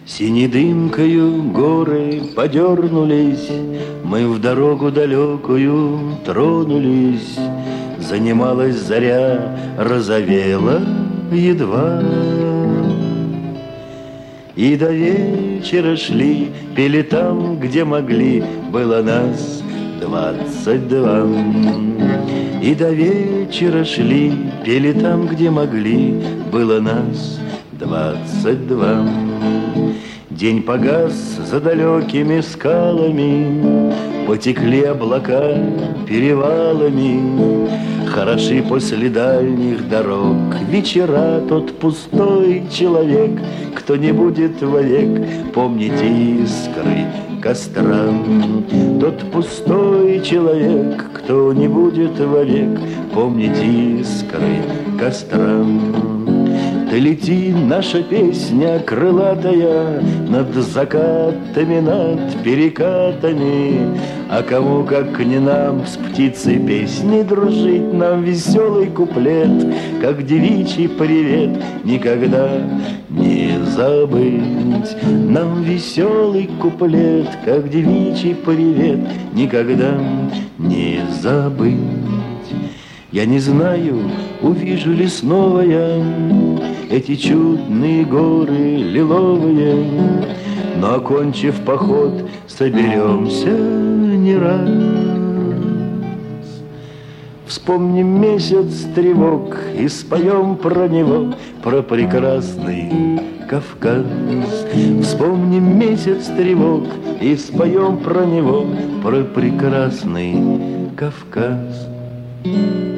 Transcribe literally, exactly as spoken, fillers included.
Синей дымкою горы подернулись, мы в дорогу далекую тронулись. Занималась заря, розовела едва. И до вечера шли, пели там, где могли, было нас двадцать два. И до вечера шли, пели там, где могли, было нас двадцать два. День погас за далекими скалами, потекли облака перевалами. Хороши после дальних дорог вечера, тот пустой человек, кто не будет вовек помнить искры костра. Тот пустой человек, кто не будет вовек помнить искры костра. Да лети, наша песня крылатая, над закатами, над перекатами. А кому, как не нам, с птицей песни дружить, нам веселый куплет, как девичий привет, никогда не забыть. Нам веселый куплет, как девичий привет, никогда не забыть. Я не знаю, увижу ли снова я эти чудные горы лиловые, но, окончив поход, соберемся не раз. Вспомним месяц тревог и споем про него, про прекрасный Кавказ. Вспомним месяц тревог и споем про него, про прекрасный Кавказ.